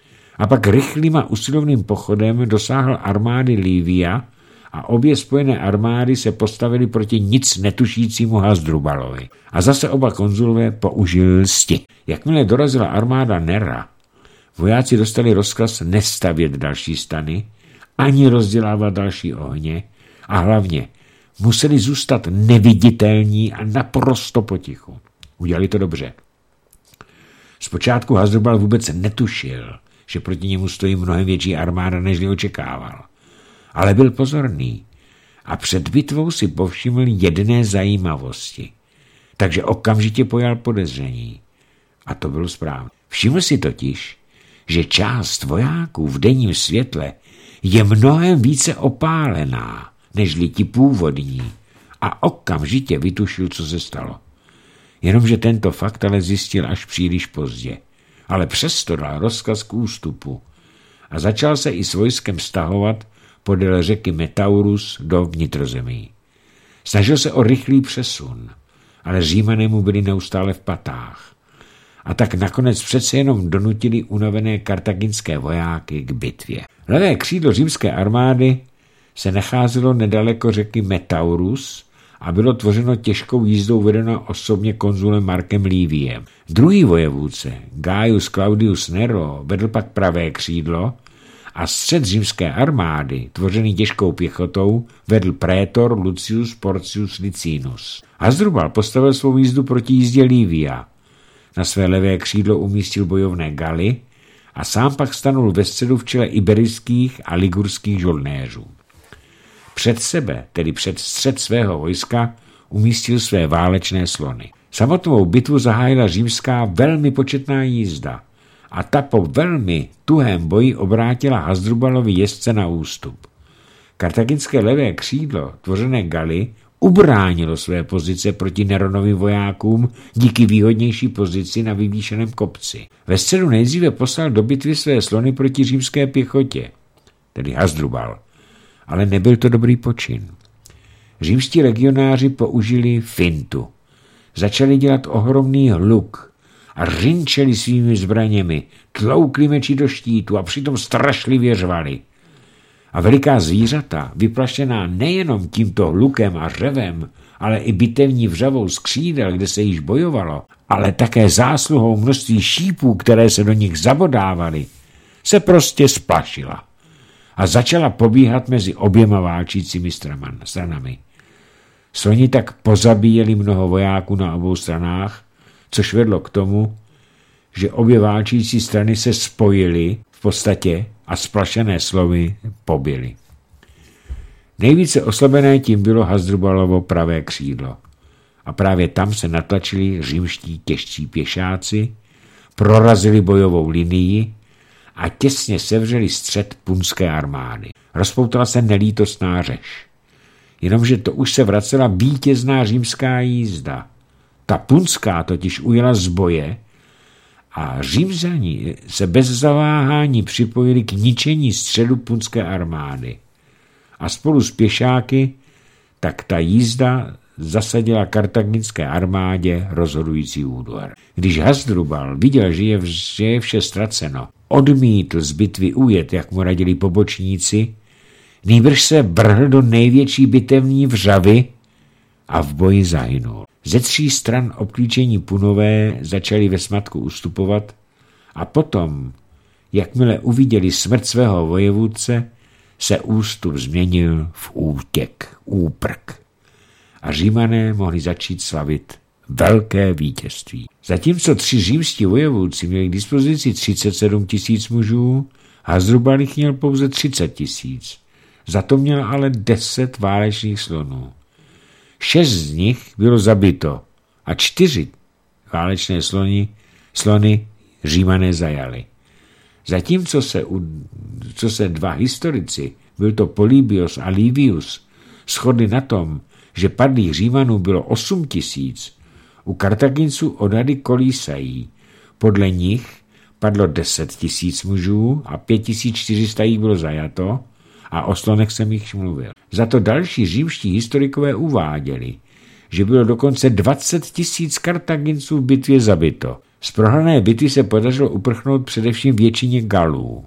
A pak rychlým a usilovným pochodem dosáhl armády Livia a obě spojené armády se postavily proti nic netušícímu Hasdrubalovi. A zase oba konzulové použili lsti. Jakmile dorazila armáda Nera, vojáci dostali rozkaz nestavět další stany, ani rozdělávat další ohně a hlavně museli zůstat neviditelní a naprosto potichu. Udělali to dobře. Zpočátku Hasdrubal vůbec netušil, že proti němu stojí mnohem větší armáda, než očekával. Ale byl pozorný a před bitvou si povšiml jedné zajímavosti. Takže okamžitě pojal podezření. A to bylo správně. Všiml si totiž, že část vojáků v denním světle je mnohem více opálená, nežli ti původní, a okamžitě vytušil, co se stalo. Jenomže tento fakt ale zjistil až příliš pozdě. Ale přesto dal rozkaz k ústupu a začal se i s vojskem stahovat podél řeky Metaurus do vnitrozemí. Snažil se o rychlý přesun, ale Římané mu byli neustále v patách. A tak nakonec přece jenom donutili unavené kartaginské vojáky k bitvě. Levé křídlo římské armády se nacházelo nedaleko řeky Metaurus a bylo tvořeno těžkou jízdou vedeno osobně konzulem Markem Liviem. Druhý vojevůdce, Gaius Claudius Nero, vedl pak pravé křídlo a střed římské armády, tvořený těžkou pěchotou, vedl prétor Lucius Porcius Licinus. Hasdrubal postavil svou jízdu proti jízdě Livia. Na své levé křídlo umístil bojovné galy a sám pak stanul ve středu v čele iberijských a ligurských žoldnéřů. Před sebe, tedy před střed svého vojska, umístil své válečné slony. Samotnou bitvu zahájila římská velmi početná jízda a ta po velmi tuhém boji obrátila Hasdrubalovi jezdce na ústup. Kartaginské levé křídlo, tvořené galy, ubránilo své pozice proti Neronovým vojákům díky výhodnější pozici na vyvýšeném kopci. Ve středu nejdříve poslal do bitvy své slony proti římské pěchotě. tedy Hasdrubal, ale nebyl to dobrý počin. Římští legionáři použili fintu. Začali dělat ohromný hluk a řinčeli svými zbraněmi, tloukli meči do štítu a přitom strašlivě řvali. A veliká zvířata, vyplašená nejenom tímto hlukem a řevem, ale i bitevní vřavou z křídel, kde se již bojovalo, ale také zásluhou množství šípů, které se do nich zabodávaly, se prostě splašila a začala pobíhat mezi oběma válčícími stranami. Sloni tak pozabíjeli mnoho vojáků na obou stranách, což vedlo k tomu, že obě válčící strany se spojily v podstatě a splašené slovy pobili. Nejvíce oslabené tím bylo Hasdrubalovo pravé křídlo. A právě tam se natlačili římští těžcí pěšáci, prorazili bojovou linii a těsně sevřeli střed punské armády. Rozpoutala se nelítostná řeč. Jenomže to už se vracela vítězná římská jízda. Ta punská totiž ujela z boje a Římřani se bez zaváhání připojili k ničení středu punské armády. A spolu s pěšáky tak ta jízda zasadila kartaginské armádě rozhodující úder. Když Hasdrubal viděl, že je, že je vše ztraceno, odmítl z bitvy ujet, jak mu radili pobočníci, nýbrž se vrhl do největší bitevní vřavy a v boji zahynul. Ze tří stran obklíčení Punové začali ve smatku ustupovat a potom, jakmile uviděli smrt svého vojevůdce, se ústup změnil v útěk, úprk. A Římané mohli začít slavit velké vítězství. Zatímco tři římští vojevůdci měli k dispozici třicet sedm tisíc mužů, Hasdrubal jich měl pouze třicet tisíc. Za to měl ale deset válečných slonů. Šest z nich bylo zabito a čtyři válečné slony, slony Římané zajali. Zatímco se, co se dva historici, byl to Polybios a Livius, shodli na tom, že padlých Římanů bylo osm tisíc, u Kartaginců odhady kolísají. Podle nich padlo deset tisíc mužů a pět tisíc čtyři sta jich bylo zajato a o slonech jsem jich mluvil. Za to další římští historikové uváděli, že bylo dokonce dvacet tisíc Kartaginců v bitvě zabito. Z prohrané bitvy se podařilo uprchnout především většině Galů.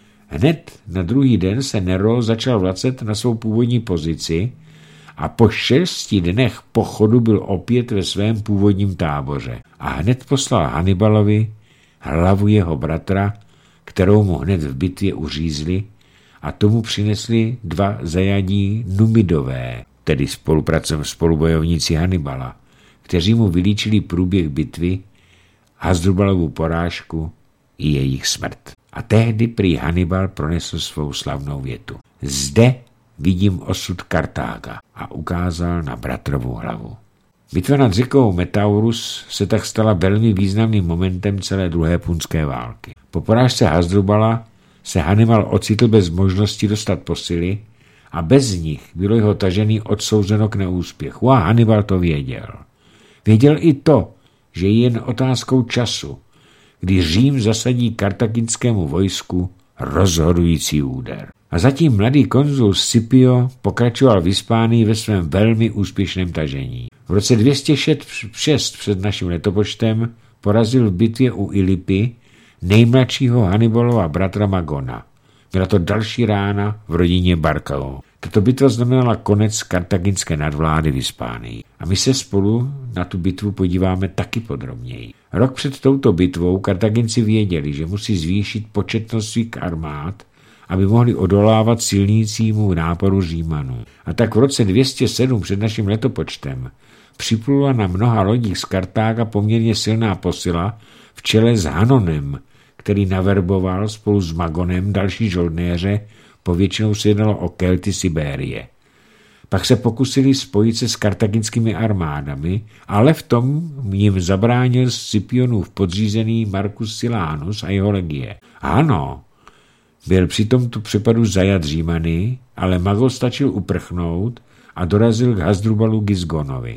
Hned na druhý den se Nero začal vracet na svou původní pozici a po šesti dnech pochodu byl opět ve svém původním táboře. A hned poslal Hannibalovi hlavu jeho bratra, kterou mu hned v bitvě uřízli, a tomu přinesli dva zajadí Numidové, tedy spolupracem spolubojovníci Hannibala, kteří mu vylíčili průběh bitvy, Hasdrubalovu porážku i jejich smrt. A tehdy prý Hannibal pronesl svou slavnou větu. Zde vidím osud Kartága a ukázal na bratrovou hlavu. Bitva nad řekou Metaurus se tak stala velmi významným momentem celé druhé punské války. Po porážce Hasdrubala se Hannibal ocitl bez možnosti dostat posily a bez nich bylo jeho tažení odsouzeno k neúspěchu a Hannibal to věděl. Věděl i to, že je jen otázkou času, kdy Řím zasadí kartaginskému vojsku rozhodující úder. A zatím mladý konzul Scipio pokračoval v Hispánii ve svém velmi úspěšném tažení. V roce dvě stě šest před naším letopočtem porazil v bitvě u Ilipy nejmladšího Hannibalova bratra Magona. Byla to další rána v rodině Barcao. Tato bitva znamenala konec kartaginské nadvlády v Hispánii. A my se spolu na tu bitvu podíváme taky podrobněji. Rok před touto bitvou Kartaginci věděli, že musí zvýšit početnost svých armád, aby mohli odolávat silnícímu náporu Římanů. A tak v roce dvě stě sedm před naším letopočtem připlula na mnoha lodích z Kartága poměrně silná posila v čele s Hanonem, který naverboval spolu s Magonem další žoldnéře, povětšinou se jednalo o Kelty Sibérie. Pak se pokusili spojit se s kartaginskými armádami, ale v tom jim zabránil Scipionův podřízený Marcus Silanus a jeho legie. Ano, byl při tomto přepadu zajat Římany, ale Mago stačil uprchnout a dorazil k Hasdrubalu Gisgonovi.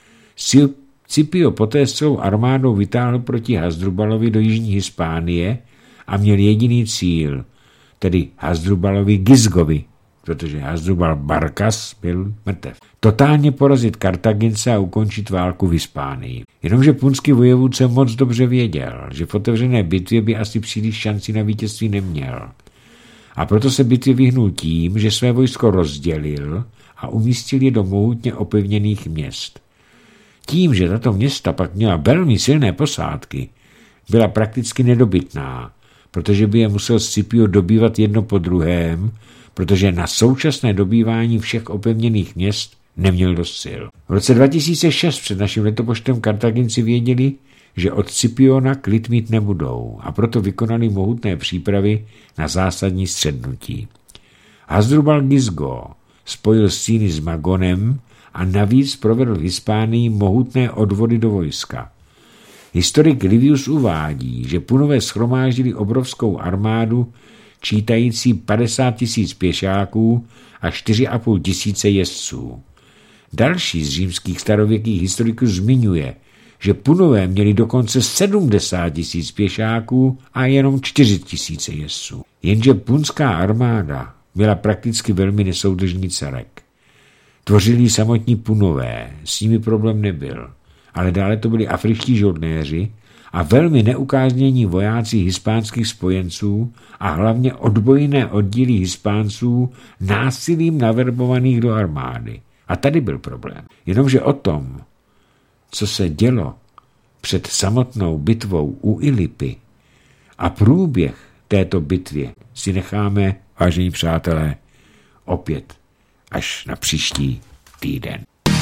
Scipio poté s celou armádou vytáhl proti Hasdrubalovi do jižní Hispánie a měl jediný cíl, tedy Hasdrubalovi Gizgovi, protože Hasdrubal Barkas byl mrtev. Totálně porazit Kartagince a ukončit válku v Hispánii. Jenomže punský vojevůdce moc dobře věděl, že v otevřené bitvě by asi příliš šanci na vítězství neměl. A proto se bitvě vyhnul tím, že své vojsko rozdělil a umístil je do mohutně opevněných měst. Tím, že tato města pak měla velmi silné posádky, byla prakticky nedobytná, protože by je musel Scipio dobývat jedno po druhém, protože na současné dobývání všech opevněných měst neměl dost sil. V roce dva tisíce šest před naším letopočtem Kartaginci věděli, že od Scipiona klid mít nebudou a proto vykonali mohutné přípravy na zásadní střednutí. Hasdrubal Gizgo spojil síly s Magonem a navíc provedl v Hispánii mohutné odvody do vojska. Historik Livius uvádí, že Punové shromáždili obrovskou armádu čítající padesát tisíc pěšáků a čtyři a půl tisíce jezdců. Další z římských starověkých historiků zmiňuje, že Punové měli dokonce sedmdesát tisíc pěšáků a jenom čtyři tisíce jezdců. Jenže punská armáda byla prakticky velmi nesoudržný celek. Tvořili samotní Punové, s nimi problém nebyl, ale dále to byli afričtí žoldnéři a velmi neukáznění vojáci hispánských spojenců a hlavně odbojné oddíly Hispánců násilím naverbovaných do armády. A tady byl problém. Jenomže o tom, co se dělo před samotnou bitvou u Ilipy a průběh této bitvě, si necháme, vážení přátelé, opět až na příští týden.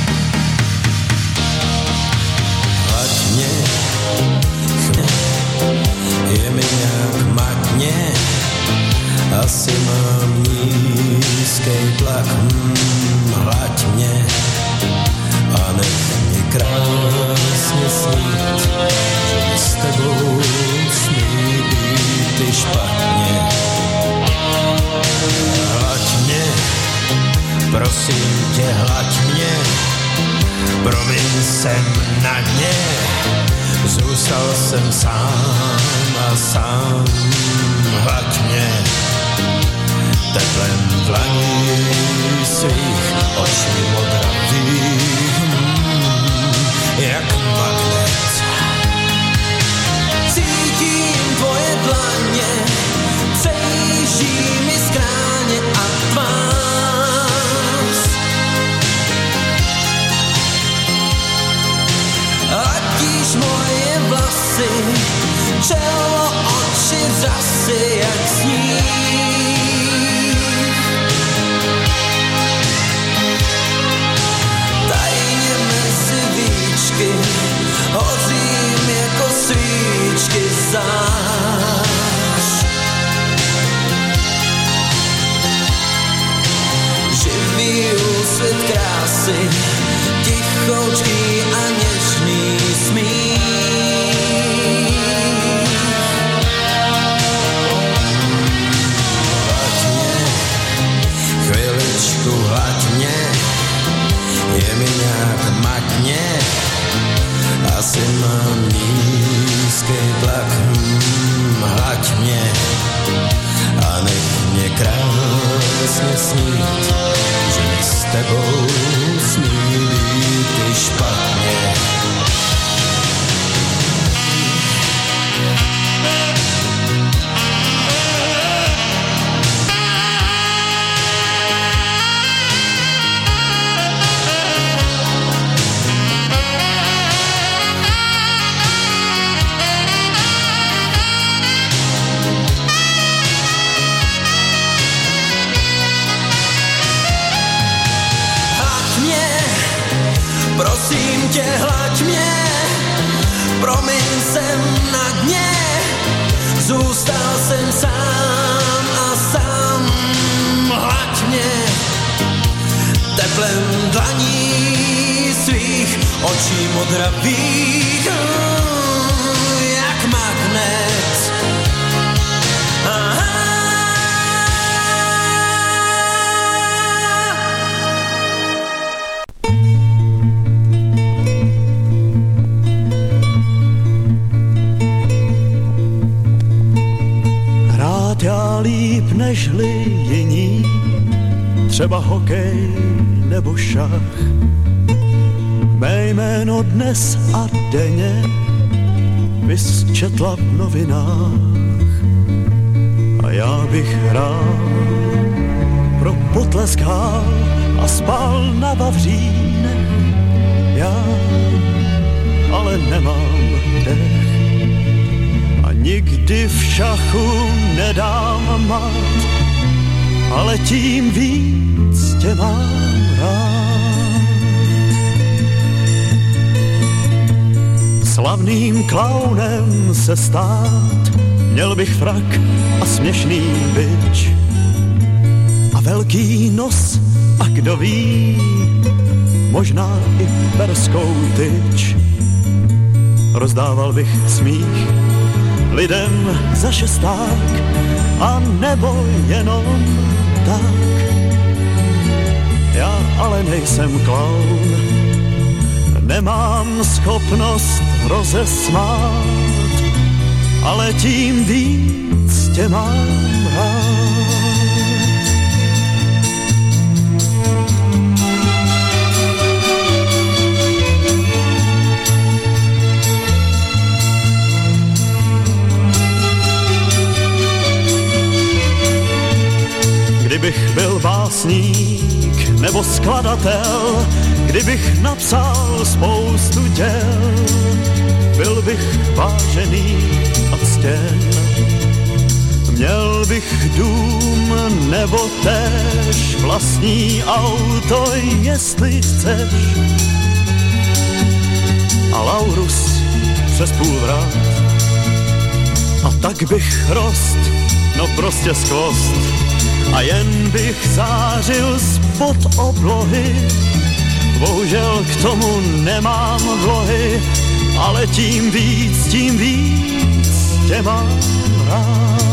Hladně, je mi nějak matně, asi mám nízkej tlak, hmm, hladně a nech mě krásně snít, že s tebou smí být i špatně. Hladně, prosím tě, hladně, promiň, jsem na dně, zůstal jsem sám a sám, hladně, teplem dlaní svých očí modravých, jak magnet. Cítím tvoje dlaně, přejíždí mi skráně a tvář. Hladíš moje vlasy, čelo, oči, řasy, jak sníh. Tajně mezi víčky hořím jako svíčky zář. Živý úsvit krásy, tichoučký a něžný smích. Hladně, je mi nějak matně, asi mám nízký tlak, hmm, hladně a nech mě krásně snít, že mi s tebou smí být i špatně. Prosím tě, hlaď mě, promiň, jsem na dně, zůstal jsem sám a sám, hlaď mě, teplem dlaní svých očí modravých, jak magnet. Aha. Já zná líp nežli jiní, třeba hokej nebo šach. Mé jméno dnes a denně bys četla v novinách. A já bych hrál pro potlesk hál a spal na vavřínech. Já ale nemám dech a nikdy v šachu nedám mat, ale tím víc tě mám rád. Slavným klaunem se stát, měl bych frak a směšný bič a velký nos a kdo ví, možná i perskou tyč. Rozdával bych smích lidem za šesták a nebo jenom tak. Já ale nejsem klaun, nemám schopnost rozesmát, ale tím víc tě mám rád. Kdybych byl básník nebo skladatel, kdybych napsal spoustu děl, byl bych vážený a ctěn. Měl bych dům nebo též vlastní auto, jestli chceš. A Laurus přes půl vrat. A tak bych rost, no prostě skvost. A jen bych zářil spod oblohy. Bohužel k tomu nemám vlohy, ale tím víc, tím víc tě mám rád.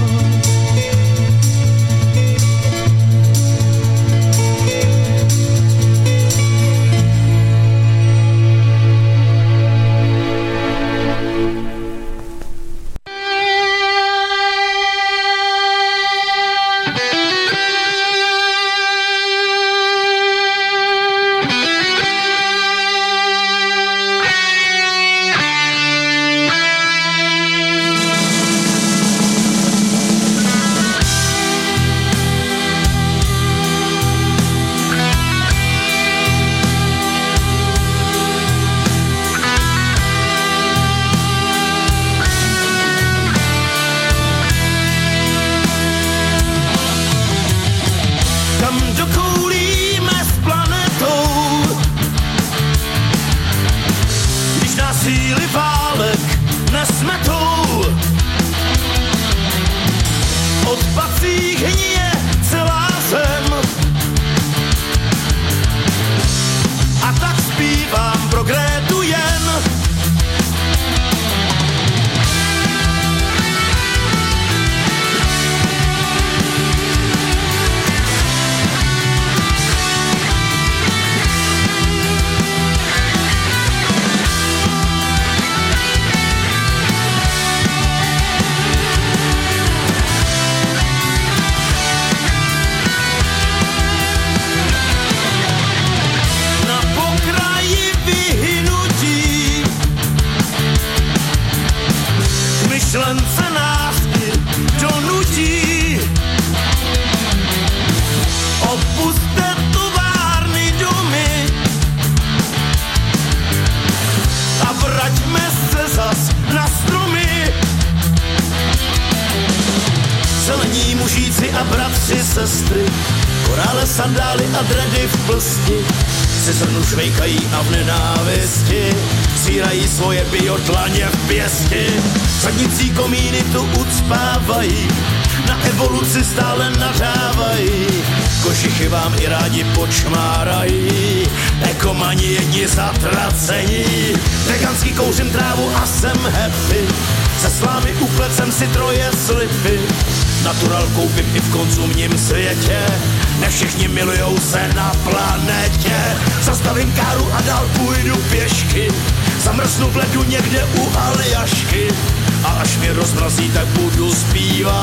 Sandály a dredy v plsti si zrnu švejkají a v nenávisti sírají svoje biotlaně v pěsti. Sadnicí komíny tu ucpávají, na evoluci stále nadávají. Košichy vám i rádi počmárají, ekomani jedni zatracení. Veganský kouřím trávu a jsem happy, se slámy uplecem si troje slipy. Natural koupím i v konzumním světě, ne všichni milujou se na planetě. Zastavím káru a dál půjdu pěšky, zamrznu v ledu někde u Aljašky. A až mě rozmrazí, tak budu zpívat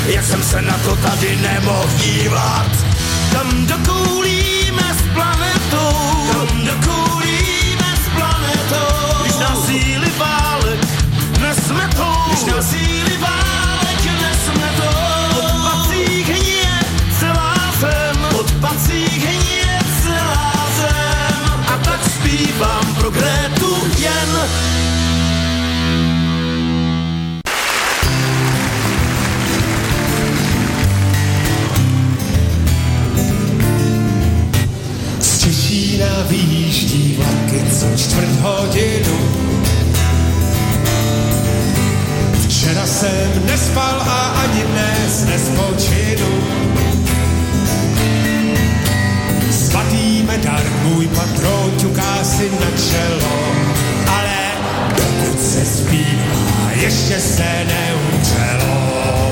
jak jsem se na to tady nemohl dívat. Tam dokoulíme s planetou, tam dokoulíme s planetou. Když nás síly válek nesmetou, když nás síly válek nesmetou. Od pacích hníje celá zem, od pacích hníje celá zem. A tak zpívám pro Grétu jen. Těšína výjíždí vlaky co čtvrt hodinu. Včera jsem nespal a ani dnes nespočinu. Svatý medar můj patron ťuká si na čelo, ale dokud se zpívá, ještě se neumřelo.